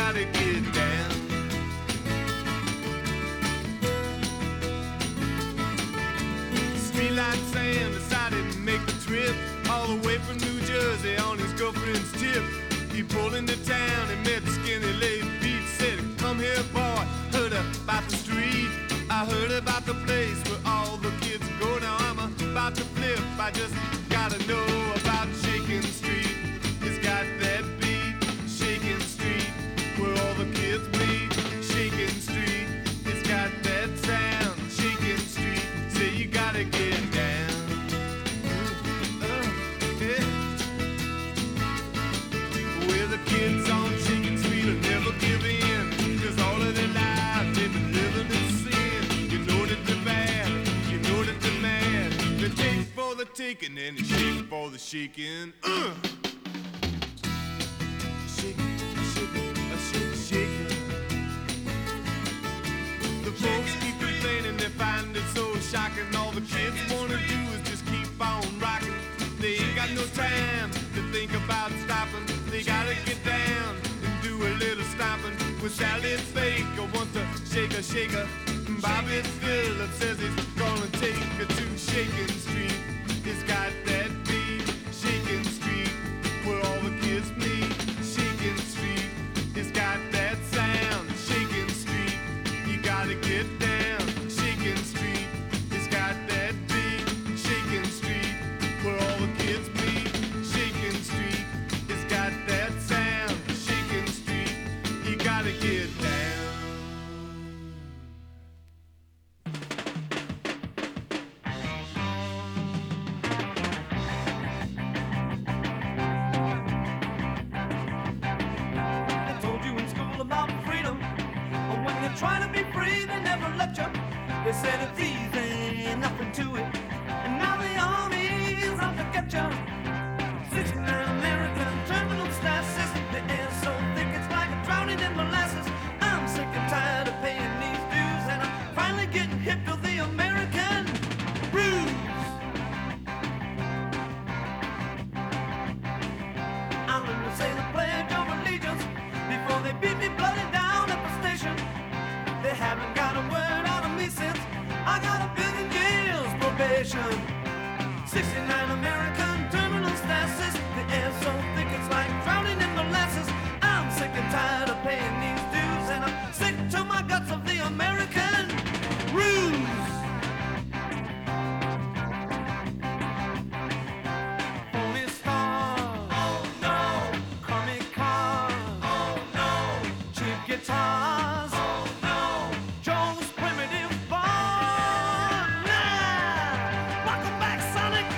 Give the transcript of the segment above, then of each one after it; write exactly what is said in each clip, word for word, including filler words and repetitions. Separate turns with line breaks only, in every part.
gotta get down. Streetlight Sam decided to make the trip all the way from New Jersey on his girlfriend's tip. He pulled into town and met Skinny Lady Pete. Said, come here, boy, heard about the street. I heard about the place where all the kids go. Now I'm about to flip, I just gotta know about Shakin' Street. It's got that beat, Shakin' Street, where all the kids meet. Shakin' Street, it's got that sound. Shakin' Street, say you gotta get down. Uh, yeah. Where the kids on Shakin' Street will never give in, 'cause all of their lives they've been living in sin. You know that they're bad, you know that they're mad. They take for the taking and they shake for the shaking. Uh. Shake, shake, a shake, shake. The folks keep complaining, they find it so shocking. All the kids wanna do is just keep on rocking. They ain't got no time to think about stopping. They gotta get down and do a little stomping. With Sally Baker wants to shake a shaker. Bobby Phillips says he's gonna take her to Shakin' Street. It's got that beat, Shakin' Street, where all the kids meet. Shakin' Street, it's got that sound. Shakin' Street, you gotta get down. Shakin' Street, it's got that beat. Shakin' Street, where all the kids meet. Shakin' Street, it's got that sound. Shakin' Street, you gotta get down.
Trying to be free, they never let you. They said it's easy, nothing to it. And now the army's out to get you. sixty-nine American terminal stasis. The air's so thick it's like drowning in molasses. I'm sick and tired of paying these dues, and I'm finally getting hip to the American blues. I'm gonna say the Pledge of Allegiance before they beat me bloody down at the station. They haven't got a word out of me since I got a billion years probation. sixty-nine American terminal stasis. The air's so thick it's like drowning in molasses. I'm sick and tired of paying these dues, and I'm sick to my guts of the American ruse. Phony stars, oh no. Crummy cars, oh no. Cheap guitars, oh no. Joe's primitive barn, nah. Rock 'em back, Sonic.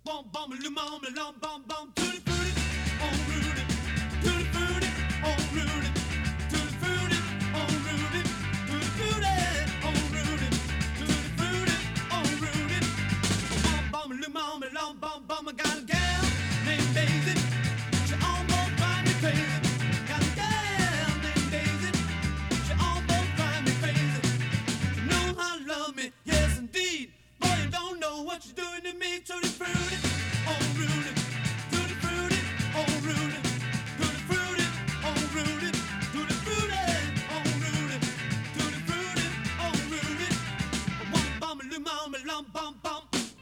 Bum bum lum bum lum bum bum tutti frutti on Rudy, tutti frutti on Rudy, tutti frutti on Rudy, tutti frutti on Rudy, tutti frutti on Rudy. Bum bum lum bum lum bum bum. I got a gal named Daisy. She almost drives me crazy. Got a gal named Daisy. She almost drives me crazy. She knows how to love me, yes indeed. Boy, you don't know what you're doing to me. Tutti frutti on Rudy, tutti frutti on Rudy, tutti frutti on Rudy, tutti frutti on Rudy, tutti frutti on Rudy. One bum, lum bum, lum bum bum.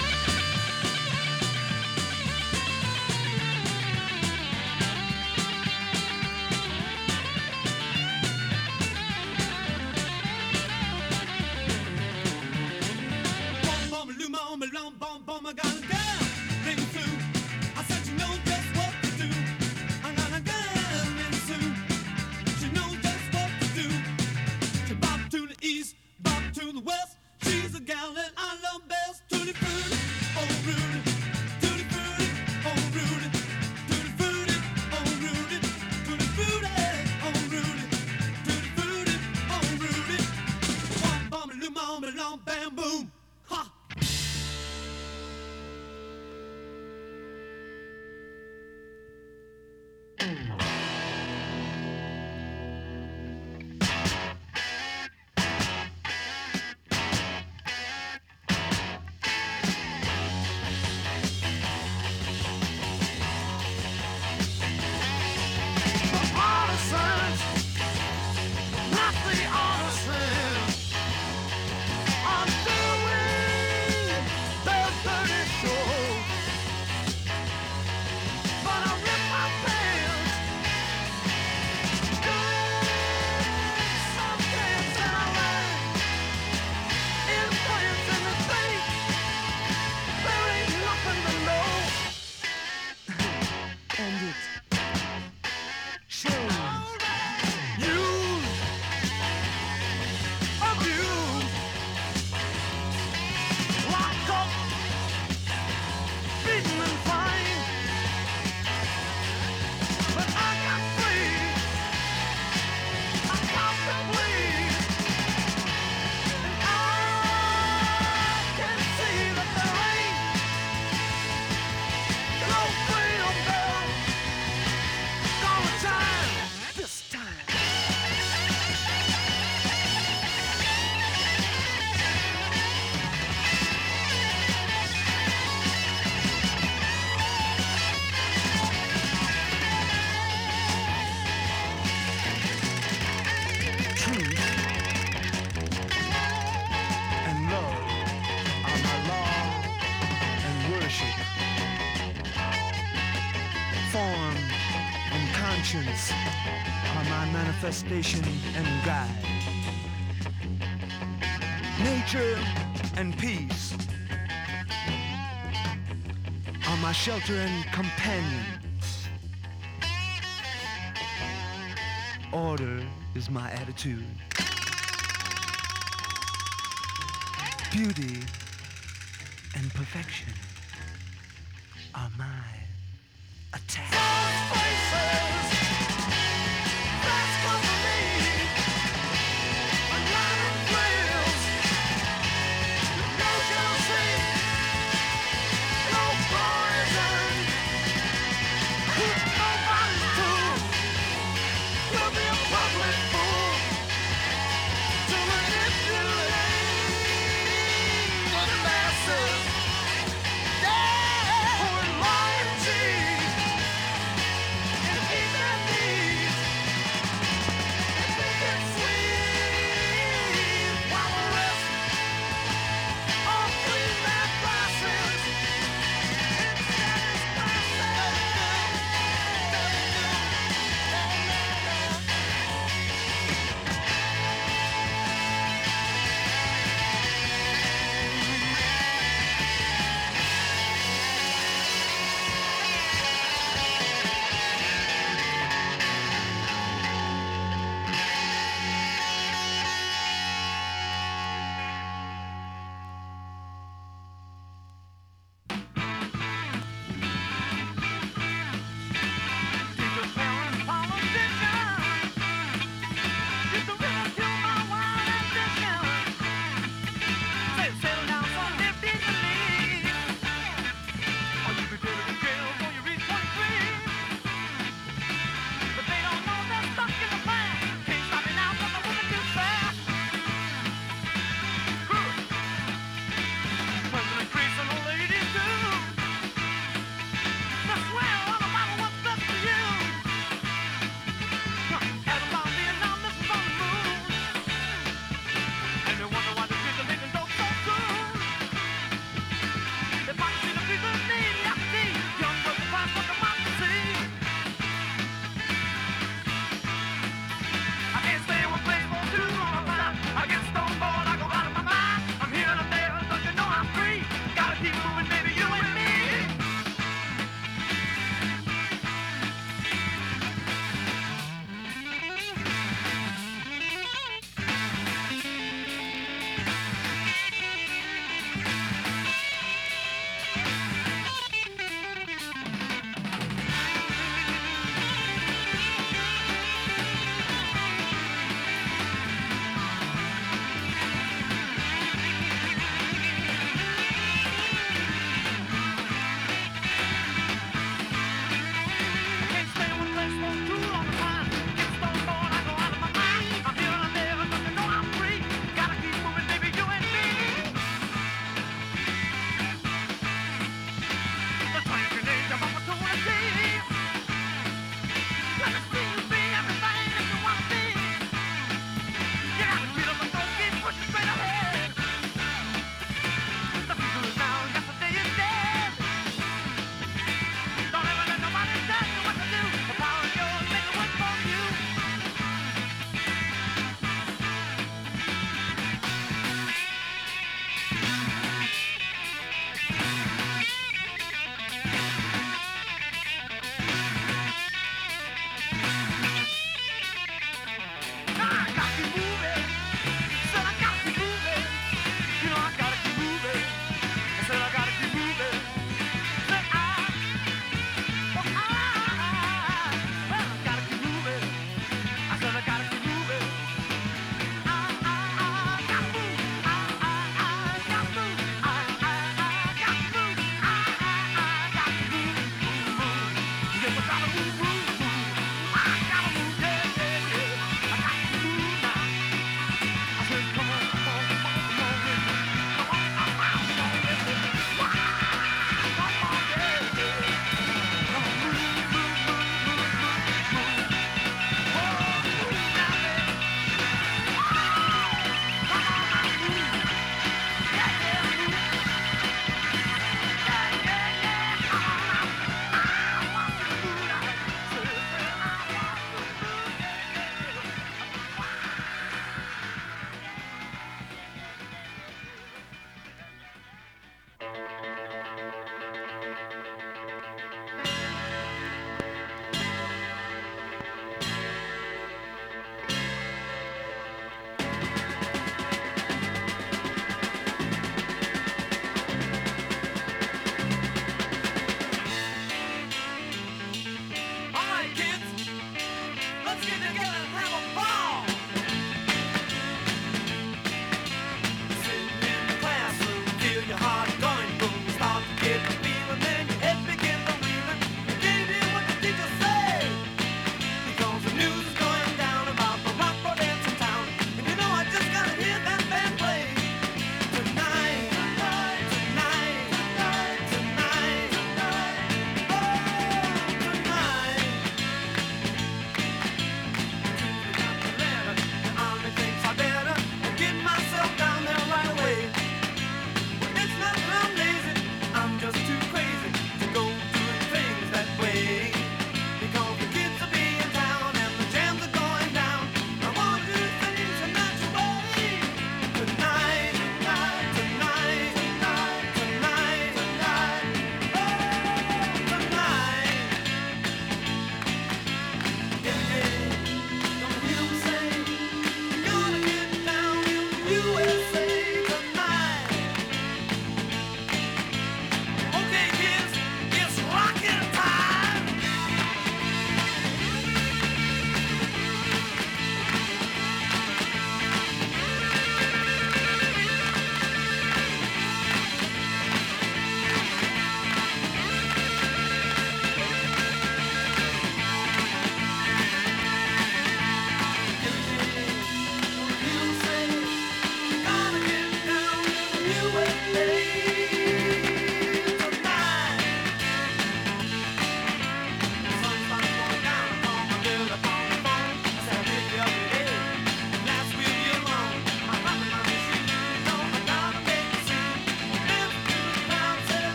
Lum bum bum, I got a girl named Sue. I said she knows just what to do. I got a girl named Sue. She knows just what to do. She bop to the east, bop to the west. She's a gal that I love best. Tutti frutti, oh Rudy. Tutti frutti, oh Rudy. Tutti frutti, oh Rudy. Tutti frutti, oh Rudy. Tutti frutti, oh Rudy. Bum bum, lum bum, lum bam boom. Ha!
Are my manifestation and guide. Nature and peace are my shelter and companion. Order is my attitude. Beauty and perfection are my attack.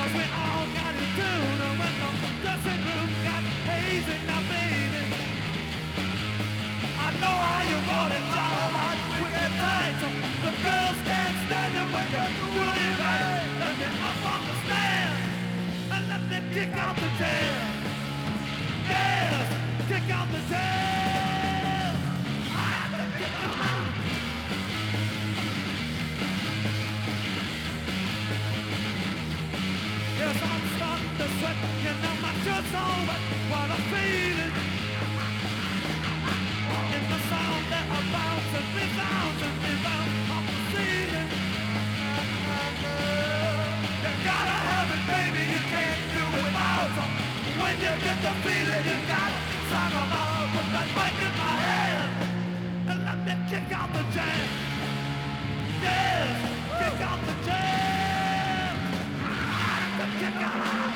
'cause we all got it tuned. And when the dressing room got hazy now, baby, I know how you want it, all right, with that tight. The girls can't stand it when you're doing it right. Let me up on the stand and let me kick out the tail. Yes, kick out the tail. I have to kick out. Yes, I'm starting to sweat, you know my shirt's all wet. What I'm feeling in the sound that I bounce and rebounds and rebounds off the ceiling. You gotta have it, baby, you can't do it without it. When you get the feeling, you gotta sound them out. Put that mic in my hand and let me kick out the jam. Yes, kick out the jam. Kick out.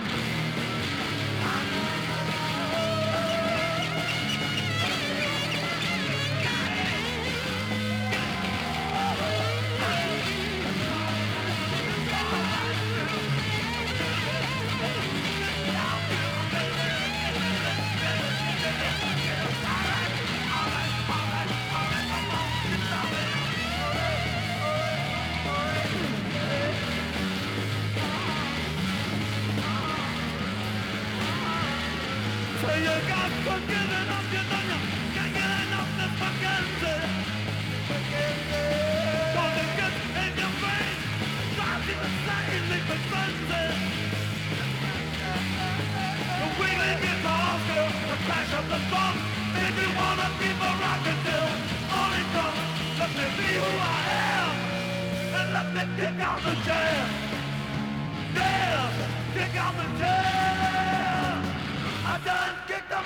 So you got forgiven up, you know you can't get enough to fucking say. Cause it gets in your brain, drives you insane, leave it frenzy. The wheeling guitars go, the crash of the bomb. If you wanna keep a rockin' till morning comes, let me be who I am, and let me kick out the jam. Yeah, kick out the jam. I done kicked